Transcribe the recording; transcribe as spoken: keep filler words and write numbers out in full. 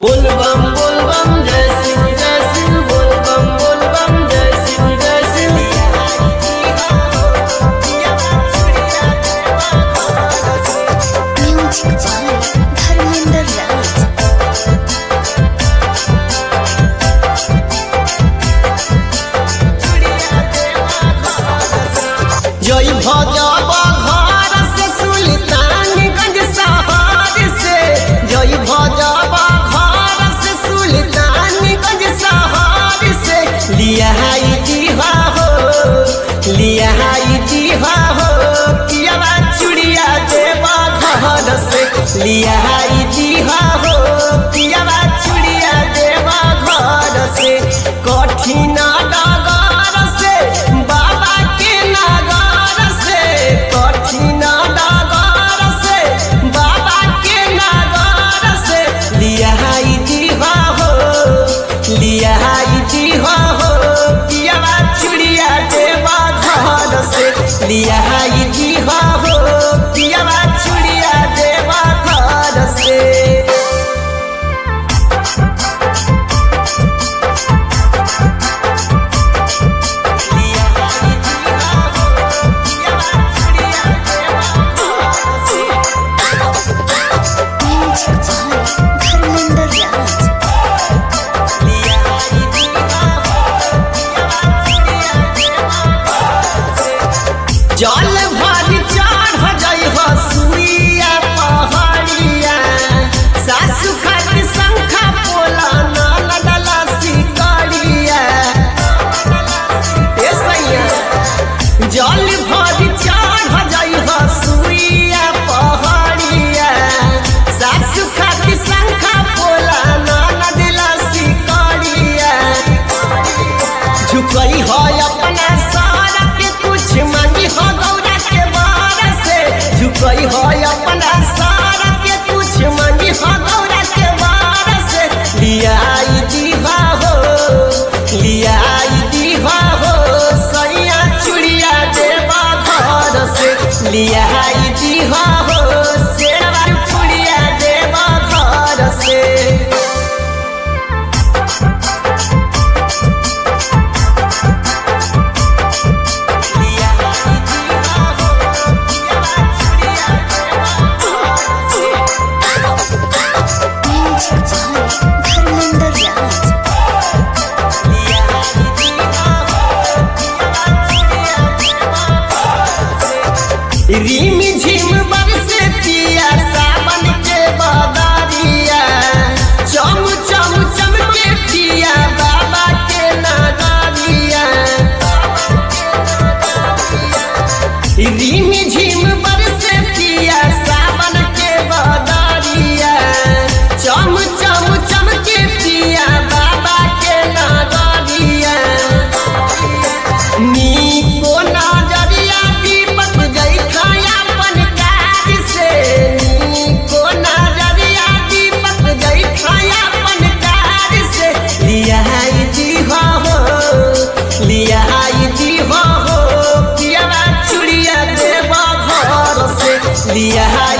बोल बम बोल बम जय सिंह जय सिंह बोल बम बोल बम जय सिंह जय सिंह। Music by Dharmendra Raj. जय भजबा घर से सुल्तानगंज शहर से, जय भजबा घर से सुल्तानगंज शहर से। लिया जीवा हो लिया जीवा हो पियावा चुड़िया देवा घर से। लिया जीवा हो पियावा चुड़िया देवा घर से। कठिन डगर से बाबा के नगर से, कठिन डगर से बाबा के नगर से। लिया जीवा हो लिया जीवा हो पियावा चुड़िया देवा घर से। लिया जीवा हो पियावा चुड़िया देवा घर से। Music by Dharmendra Raj. जल भर चढ़ जाइ सुइया पहाड़िया, सासु खातिर शंखा पोला नाल डला सिकड़िया। ए सैया जल भर चढ़ जाइ सुइया पहाड़िया, सासु खातिर शंखा पोला नाल डला सिकड़िया। झुकई है अपना सारा के कुछ मांगी हो गौरा के बार से। झुकई है अपना सारा के कुछ मांगी हो गौरा के बार से। लिया जीवा हो लिया जीवा हो सैया चुड़िया देवा घर से। लिया जीवा हो सेवा चुड़िया देवा घर से। Music by Dharmendra Raj. रिम झिम बरसे पिया सावन के बदरिया, चम चम चमके पिया बाबा के नगरिया। रिम झिम बरसे पिया सावन के बदरिया, चम चम चमके पिया बाबा के नगरिया। नीको नजरिया दीपक जई खाया अपन कार से। नीको नजरिया दीपक जई खाया अपन कार से। लिया जीवा हो लिया जीवा हो पियावा चुड़िया देवा घर से। लिया